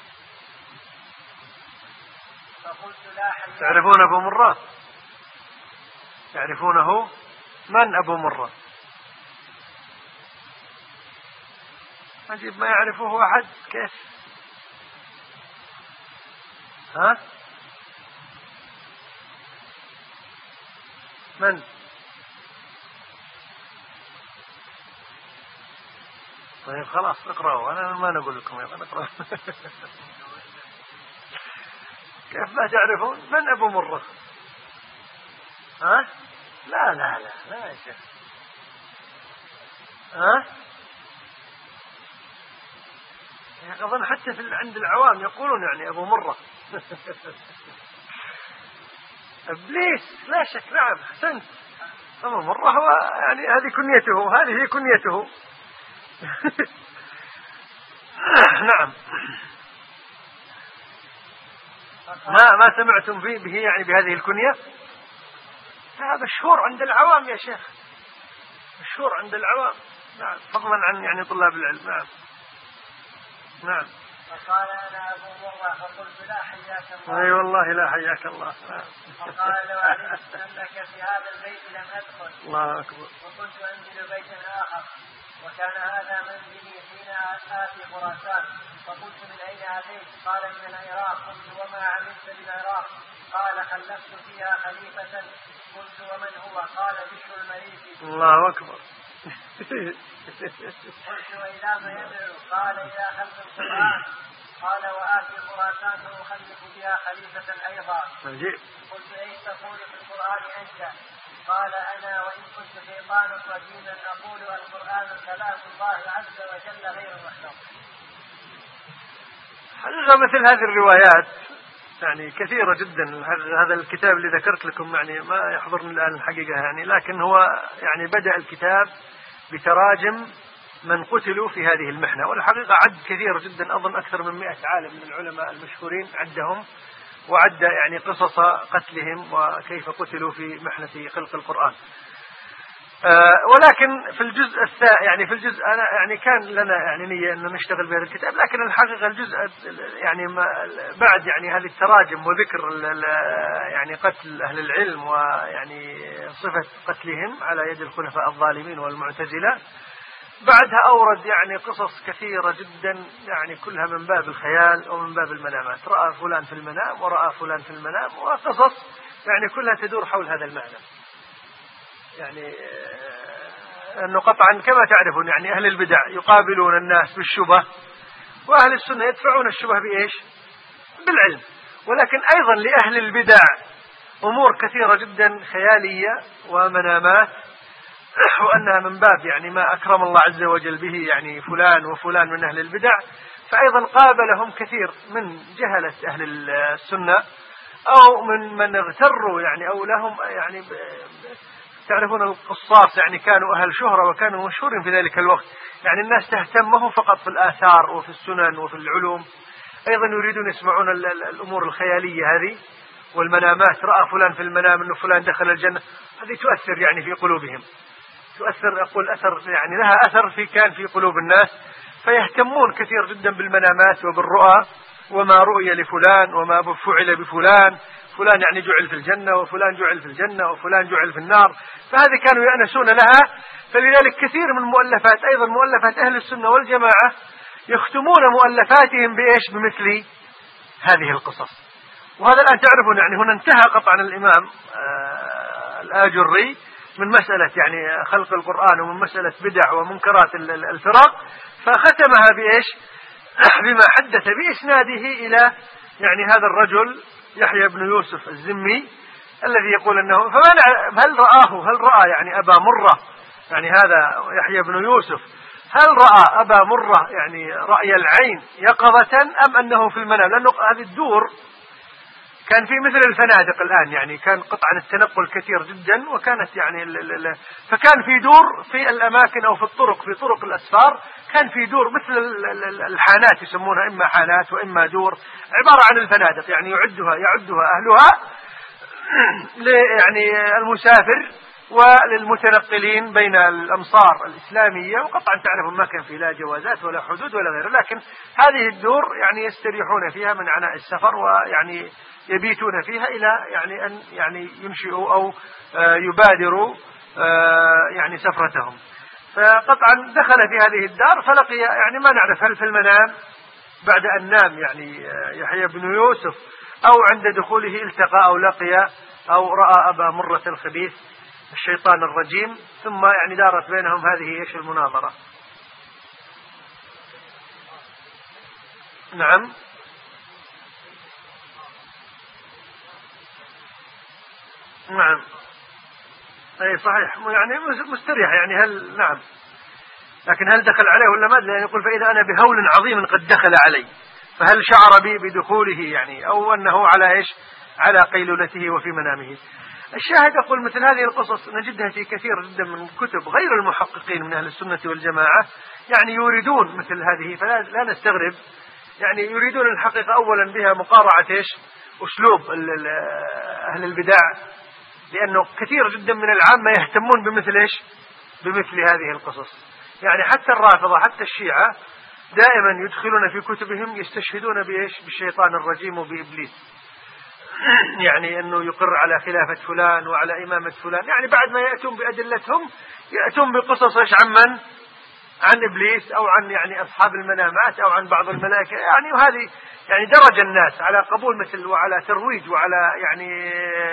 فقلت لا حياء. تعرفون أبو مرة؟ تعرفونه؟ من أبو مرة؟ عجيب ما يعرفه أحد، كيف؟ ها؟ من؟ طيب خلاص اقرأوا، أنا ما نقول لكم يا اقرأوا. كيف ما تعرفون من أبو مرة؟ ها؟ لا لا لا لا يا شيخ. ها؟ يعني أظن حتى في عند العوام يقولون يعني أبو مرة. إبليس لا شك. نعم أحسنت، أبو مرة هو يعني هذه كنيته، هذه هي كنيته. نعم. ما ما سمعتم فيه به يعني بهذه الكنية؟ هذا مشهور عند العوام يا شيخ، مشهور عند العوام. نعم، فضلا عن يعني طلاب العلم. نعم نعم. فقال أنا أبو مرة فقلت لا حياك الله. أي والله لا حياك الله. نعم. فقال لو علمت أنك في هذا البيت لم أدخل. الله أكبر. وكنت أنزل بيتا آخر وكان هذا منزلي حين آتي خراسان. فقلت من أين أتيت؟ قال من العراق. قلت وما عملت بالعراق؟ قال خلفت فيها خليفة. قلت ومن هو؟ قال بشر المريسي. الله أكبر. قلت وإلى ما يدعو؟ قال إلى خلف القرآن. قال وآتي خراسان وأخلف بها خليفة أيضا. عجيب. قلت أي تقول في القرآن أنت؟ قال أنا وإن كنت شيطان رجيما أقول القرآن كلام الله عز وجل غير مخلوق. حقيقة مثل هذه الروايات يعني كثيرة جدا. هذا الكتاب اللي ذكرت لكم يعني ما يحضرني الآن الحقيقة يعني، لكن هو يعني بدأ الكتاب بتراجم من قتلوا في هذه المحنة، والحقيقة عد كثير جدا، أظن أكثر من مئة عالم من العلماء المشهورين عدهم وعد يعني قصص قتلهم وكيف قتلوا في محنة خلق القرآن. أه ولكن في الجزء الثاني يعني في الجزء أنا يعني كان لنا يعني نية أن نشتغل بهذا الكتاب، لكن الحقيقة الجزء يعني ما بعد يعني هذه التراجم وذكر يعني قتل أهل العلم ويعني صفة قتلهم على يد الخلفاء الظالمين والمعتزلة، بعدها أورد يعني قصص كثيرة جدا يعني كلها من باب الخيال ومن باب المنامات، رأى فلان في المنام ورأى فلان في المنام، وقصص يعني كلها تدور حول هذا المعنى. يعني أنه قطعا كما تعرفون يعني أهل البدع يقابلون الناس بالشبه، وأهل السنة يدفعون الشبه بإيش؟ بالعلم. ولكن أيضا لأهل البدع أمور كثيرة جدا خيالية ومنامات، وأنها من باب يعني ما أكرم الله عز وجل به يعني فلان وفلان من أهل البدع، فأيضا قابلهم كثير من جهلة أهل السنة أو من من اغتروا يعني أو لهم يعني تعرفون القصاص يعني كانوا أهل شهرة وكانوا مشهورين في ذلك الوقت، يعني الناس تهتمهم فقط في الآثار وفي السنن وفي العلوم، أيضا يريدون يسمعون الأمور الخيالية هذه والمنامات، رأى فلان في المنام أنه فلان دخل الجنة، هذه تؤثر يعني في قلوبهم، تؤثر أقول أثر يعني لها أثر في كان في قلوب الناس، فيهتمون كثير جدا بالمنامات وبالرؤى وما رؤي لفلان وما فعل بفلان، فلان يعني جعل في الجنة وفلان جعل في الجنة وفلان جعل في النار، فهذه كانوا يأنسون لها. فلذلك كثير من المؤلفات أيضا مؤلفات أهل السنة والجماعة يختمون مؤلفاتهم بإيش؟ بمثل هذه القصص. وهذا الآن تعرفون يعني هنا انتهى قطعا الإمام آه الآجري من مسألة يعني خلق القرآن ومن مسألة بدع ومنكرات الفرق، فختمها بإيش؟ بما حدث بإسناده إلى يعني هذا الرجل يحيى بن يوسف الزمي الذي يقول أنه فما هل رآه هل رأى يعني أبا مرة يعني هذا يحيى بن يوسف هل رأى أبا مرة يعني رأي العين يقظة أم أنه في المنام؟ لأنه هذه الدور كان في مثل الفنادق الآن يعني كان قطعا التنقل كثير جدا، وكانت يعني فكان في دور في الأماكن أو في الطرق في طرق الأسفار كان في دور مثل الحانات يسمونها إما حانات وإما دور، عبارة عن الفنادق يعني يعدها يعدها أهلها يعني المسافر وللمتنقلين بين الأمصار الإسلامية، وقطعا تعرفون ما كان في لا جوازات ولا حدود ولا غيره، لكن هذه الدور يعني يستريحون فيها من عناء السفر ويعني يبيتون فيها إلى يعني أن يعني ينشئوا أو يبادروا يعني سفرتهم. فقطعا دخل في هذه الدار فلقي يعني ما نعرف هل في المنام بعد أن نام يعني يحيى بن يوسف أو عند دخوله التقى أو لقي أو رأى أبا مرة الخبيث الشيطان الرجيم، ثم يعني دارت بينهم هذه ايش المناظرة. نعم نعم اي صحيح يعني مستريح يعني هل نعم، لكن هل دخل عليه ولا ما؟ لأن يقول فإذا أنا بهول عظيم قد دخل علي، فهل شعر بي بدخوله يعني أو أنه على ايش على قيلولته وفي منامه. الشاهد أقول مثل هذه القصص نجدها في كثير جدا من كتب غير المحققين من أهل السنة والجماعة، يعني يريدون مثل هذه، فلا لا نستغرب يعني يريدون الحقيقة أولا بها مقارعة إيش أسلوب أهل البدع، لأنه كثير جدا من العامة يهتمون بمثل إيش بمثل هذه القصص. يعني حتى الرافضة حتى الشيعة دائما يدخلون في كتبهم يستشهدون بإيش بالشيطان الرجيم وبإبليس، يعني أنه يقر على خلافة فلان وعلى إمامة فلان، يعني بعد ما يأتون بأدلتهم يأتون بقصص إيش عن من؟ عن إبليس أو عن يعني أصحاب المنامات أو عن بعض الملائكة يعني، وهذه يعني درج الناس على قبول مثل وعلى ترويج وعلى يعني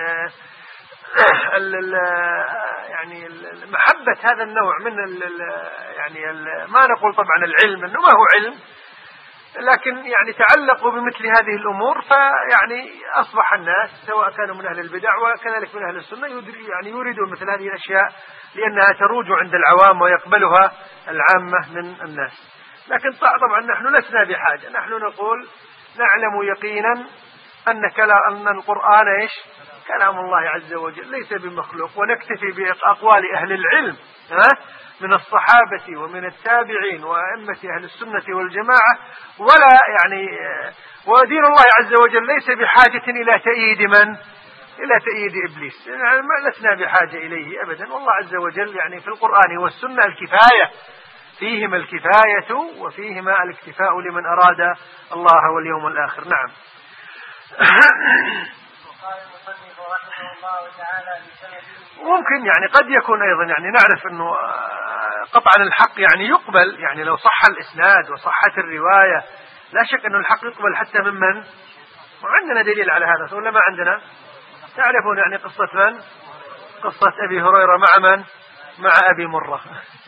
ال ال يعني محبة هذا النوع من ال يعني ال ما نقول طبعا العلم أنه ما هو علم، لكن يعني تعلقوا بمثل هذه الأمور، فيعني أصبح الناس سواء كانوا من أهل البدع وكذلك من أهل السنة يعني يريدون مثل هذه الأشياء لأنها تروج عند العوام ويقبلها العامة من الناس. لكن طبعا نحن لسنا بحاجة، نحن نقول نعلم يقينا أن كلام أن القرآن إيش كلام الله عز وجل ليس بمخلوق، ونكتفي بأقوال أهل العلم ها من الصحابة ومن التابعين وأئمة أهل السنة والجماعة، ولا يعني ودين الله عز وجل ليس بحاجة إلى تأييد من؟ إلى تأييد إبليس، يعني لسنا بحاجة إليه أبدا. والله عز وجل يعني في القرآن والسنة الكفاية، فيهما الكفاية وفيهما الاكتفاء لمن أراد الله واليوم الآخر. نعم. ممكن يعني قد يكون أيضا يعني نعرف أنه قطعا الحق يعني يقبل، يعني لو صح الإسناد وصحت الرواية لا شك أن الحق يقبل حتى ممن، وعندنا دليل على هذا ولا ما عندنا؟ تعرفون يعني قصة من؟ قصة أبي هريرة مع من؟ مع أبي مرة.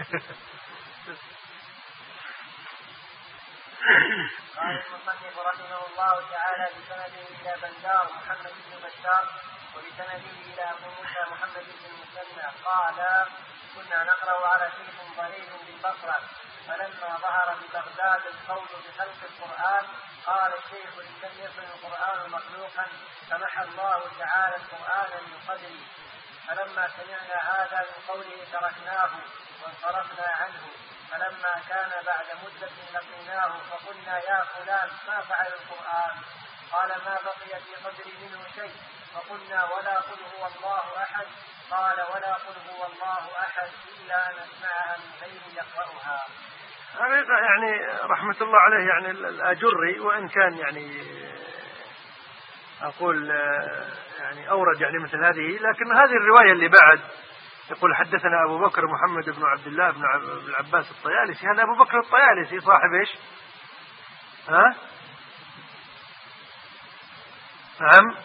قال المصنف رحمه الله تعالى بسنده إلى بندار محمد بن بشار وبسنده إلى أبو موسى محمد بن المثنى قال كنا نقرأ على شيخ ضرير بالبصرة، فلما ظهر ببغداد القول بخلق القرآن قال الشيخ إن لم يكن القرآن مخلوقا فمحى الله تعالى القرآن من قدره، فلما سمعنا هذا من قوله تركناه وانصرفنا عنه، فلما كان بعد مدة لقيناه فقلنا يا فلان ما فعل القرآن؟ قال ما بقي في قدري منه شيء، فقلنا ولا قل هو الله أحد؟ قال ولا قل هو الله أحد إلا أن أسمعها من غير يقرأها. يعني رحمة الله عليه يعني الأجري وإن كان يعني أقول يعني أورد يعني مثل هذه، لكن هذه الرواية اللي بعد يقول حدثنا أبو بكر محمد بن عبد الله بن العباس الطيالسي، هذا أبو بكر الطيالسي صاحب إيش؟ ها؟ نعم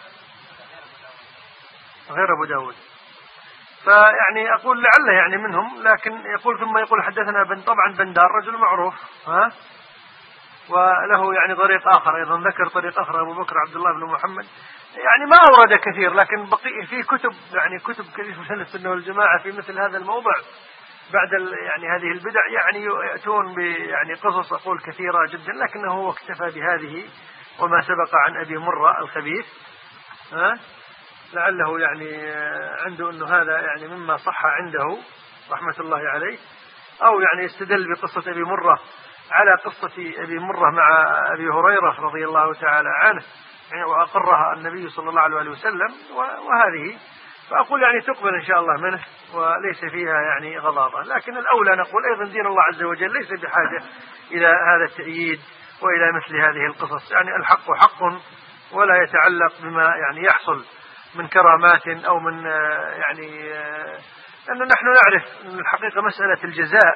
غير أبو داود. فيعني أقول لعله يعني منهم، لكن يقول ثم يقول حدثنا بن طبعا بندار رجل معروف ها، وله يعني طريق آخر أيضا ذكر طريق آخر أبو بكر عبد الله بن محمد، يعني ما أورد كثير لكن بقي في كتب يعني كتب كثير من السنة والجماعة في مثل هذا الموضع بعد يعني هذه البدع يعني يأتون يعني قصص أقول كثيرة جدا، لكنه هو اكتفى بهذه وما سبق عن أبي مرة الخبيث ها، لعله يعني عنده أنه هذا يعني مما صح عنده رحمة الله عليه، أو يعني استدل بقصة أبي مرة على قصة أبي مرة مع أبي هريرة رضي الله تعالى عنه يعني وأقرها النبي صلى الله عليه وسلم، وهذه فأقول يعني تقبل إن شاء الله منه وليس فيها يعني غضاضة. لكن الأولى نقول أيضا دين الله عز وجل ليس بحاجة إلى هذا التأييد وإلى مثل هذه القصص، يعني الحق حق ولا يتعلق بما يعني يحصل من كرامات أو من يعني، لأنه نحن نعرف أن الحقيقة مسألة الجزاء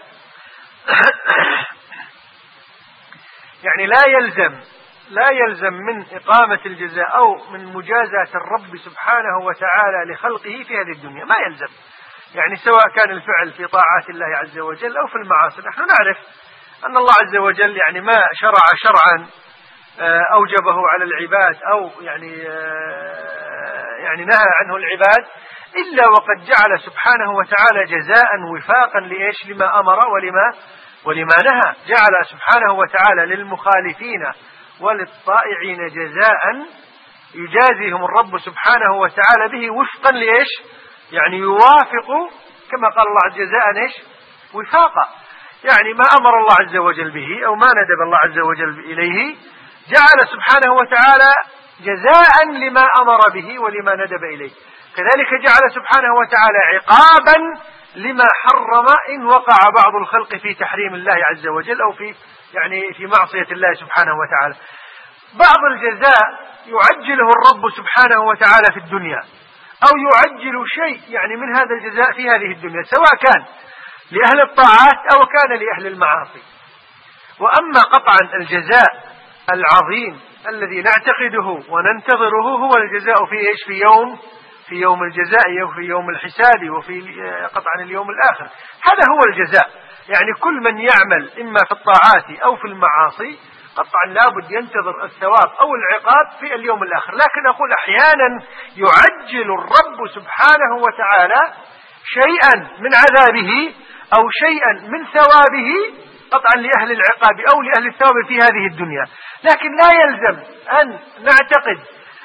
يعني لا يلزم لا يلزم من إقامة الجزاء أو من مجازاة الرب سبحانه وتعالى لخلقه في هذه الدنيا، ما يلزم يعني سواء كان الفعل في طاعات الله عز وجل أو في المعاصي. نحن نعرف أن الله عز وجل يعني ما شرع شرعا أوجبه على العباد أو يعني يعني نهى عنه العباد إلا وقد جعل سبحانه وتعالى جزاء وفاقا لإيش؟ لما أمر ولما ولما نهى. جعل سبحانه وتعالى للمخالفين وللطائعين جزاء يجازيهم الرب سبحانه وتعالى به وفقا لإيش؟ يعني يوافق كما قال الله جزاء إيش؟ وفاقا، يعني ما أمر الله عز وجل به أو ما ندب الله عز وجل إليه جعل سبحانه وتعالى جزاء لما أمر به ولما ندب إليه. كذلك جعل سبحانه وتعالى عقابا لما حرم إن وقع بعض الخلق في تحريم الله عز وجل أو في يعني في معصية الله سبحانه وتعالى. بعض الجزاء يعجله الرب سبحانه وتعالى في الدنيا أو يعجل شيء يعني من هذا الجزاء في هذه الدنيا، سواء كان لأهل الطاعات أو كان لأهل المعاصي. وأما قطعا الجزاء العظيم الذي نعتقده وننتظره هو الجزاء في إيش؟ في يوم في يوم الجزاء وفي يوم الحساب وفي قطعا اليوم الآخر، هذا هو الجزاء. يعني كل من يعمل إما في الطاعات أو في المعاصي قطعا لابد ينتظر الثواب أو العقاب في اليوم الآخر. لكن أقول أحيانا يعجل الرب سبحانه وتعالى شيئا من عذابه أو شيئا من ثوابه قطعا لأهل العقاب أو لأهل الثواب في هذه الدنيا، لكن لا يلزم أن نعتقد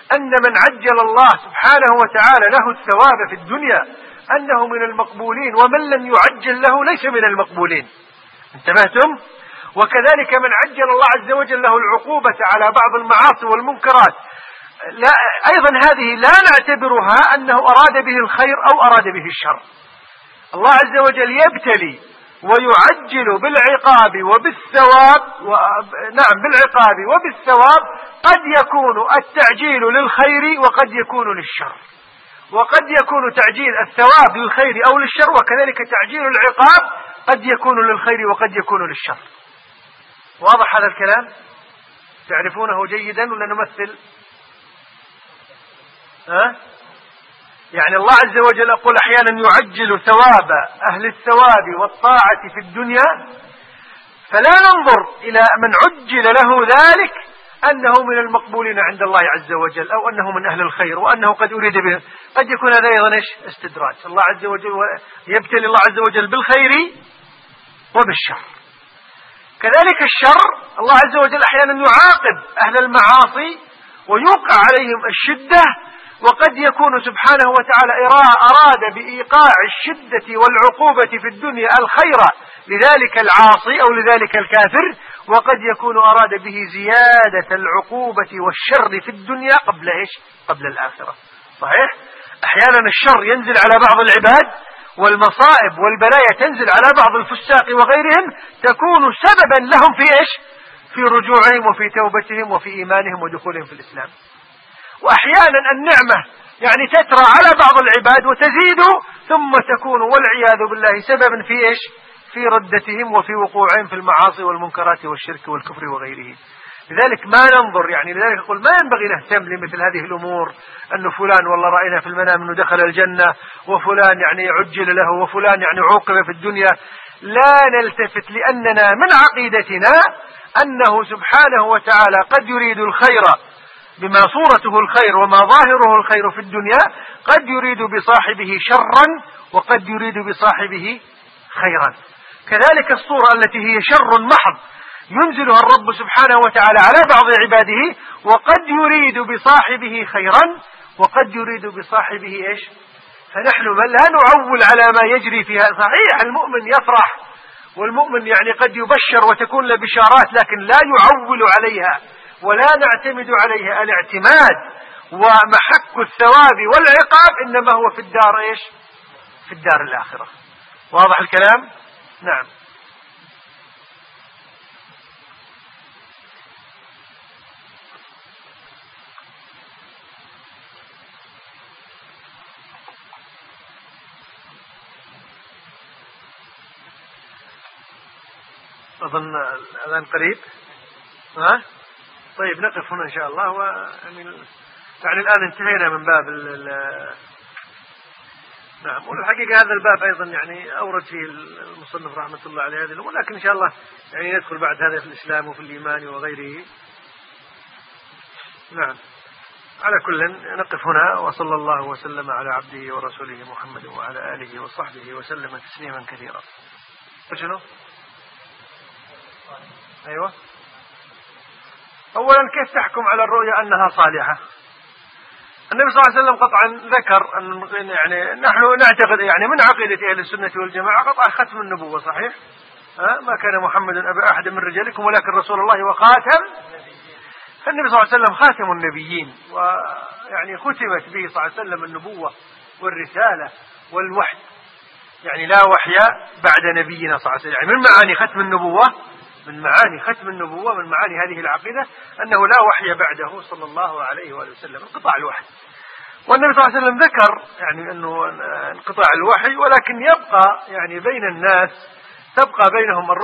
أن من عجل الله سبحانه وتعالى له الثواب في الدنيا أنه من المقبولين، ومن لم يعجل له ليس من المقبولين. انتبهتم؟ وكذلك من عجل الله عز وجل له العقوبة على بعض المعاصي والمنكرات، لا أيضا هذه لا نعتبرها أنه أراد به الخير أو أراد به الشر. الله عز وجل يبتلي ويعجل بالعقاب وبالثواب و... نعم بالعقاب وبالثواب، قد يكون التعجيل للخير وقد يكون للشر، وقد يكون تعجيل الثواب للخير أو للشر، وكذلك تعجيل العقاب قد يكون للخير وقد يكون للشر. واضح هذا الكلام؟ تعرفونه جيدا ولا نمثل؟ ها؟ يعني الله عز وجل يقول أحيانا يعجل ثواب أهل الثواب والطاعة في الدنيا، فلا ننظر إلى من عجل له ذلك أنه من المقبولين عند الله عز وجل أو أنه من أهل الخير وأنه قد أريد به. قد يكون هذا أيضا استدراج. الله عز وجل يبتلي الله عز وجل بالخير وبالشر. كذلك الشر الله عز وجل أحيانا يعاقب أهل المعاصي ويوقع عليهم الشدة، وقد يكون سبحانه وتعالى أراد بإيقاع الشدة والعقوبة في الدنيا الخير لذلك العاصي أو لذلك الكافر، وقد يكون أراد به زيادة العقوبة والشر في الدنيا قبل إيش؟ قبل الآخرة. صحيح؟ أحيانا الشر ينزل على بعض العباد والمصائب والبلايا تنزل على بعض الفساق وغيرهم، تكون سببا لهم في إيش؟ في رجوعهم وفي توبتهم وفي إيمانهم ودخولهم في الإسلام. وأحيانا النعمة يعني تترى على بعض العباد وتزيد ثم تكون والعياذ بالله سببا في إيش؟ في ردتهم وفي وقوعهم في المعاصي والمنكرات والشرك والكفر وغيره. لذلك ما ننظر، يعني لذلك أقول ما ينبغي نهتم لمثل هذه الأمور، أنه فلان والله رأينا في المنام أنه دخل الجنة، وفلان يعني عجل له، وفلان يعني عوقب في الدنيا. لا نلتفت، لأننا من عقيدتنا أنه سبحانه وتعالى قد يريد الخير بما صورته الخير وما ظاهره الخير في الدنيا، قد يريد بصاحبه شرا وقد يريد بصاحبه خيرا. كذلك الصورة التي هي شر محض ينزلها الرب سبحانه وتعالى على بعض عباده، وقد يريد بصاحبه خيرا وقد يريد بصاحبه إيش؟ فنحن لا نعول على ما يجري فيها. صحيح المؤمن يفرح، والمؤمن يعني قد يبشر وتكون له بشارات، لكن لا يعول عليها ولا نعتمد عليها. الاعتماد ومحك الثواب والعقاب إنما هو في الدار إيش؟ في الدار الآخرة. واضح الكلام؟ نعم. أظن الآن قريب. ها؟ طيب نقف هنا إن شاء الله. ويعني يعني الآن انتهينا من باب ال ال نعم. والحقيقة هذا الباب أيضا يعني أورد فيه المصنف رحمة الله عليه هذه الأمور، لكن إن شاء الله يعني ندخل بعد هذا في الإسلام وفي الإيمان وغيره. نعم. على كل نقف هنا، وصلى الله وسلم على عبده ورسوله محمد وعلى آله وصحبه وسلم تسليما كثيرا. شنو؟ أيوة. أولا كيف تحكم على الرؤيا أنها صالحة؟ النبي صلى الله عليه وسلم قطعا ذكر أن يعني نحن نعتقد يعني من عقيدة أهل السنة والجماعة قطع ختم النبوة. صحيح؟ أه؟ ما كان محمد أبا أحد من رجالكم ولكن رسول الله وخاتم. فالنبي صلى الله عليه وسلم خاتم النبيين، ويعني ختمت به صلى الله عليه وسلم النبوة والرسالة والوحي، يعني لا وحي بعد نبينا صلى الله عليه وسلم. يعني من معاني ختم النبوة، من معاني ختم النبوة، من معاني هذه العقيدة أنه لا وحي بعده صلى الله عليه وآله وسلم، انقطاع الوحي. والنبي صلى الله عليه وسلم ذكر يعني أنه انقطاع الوحي، ولكن يبقى يعني بين الناس تبقى بينهم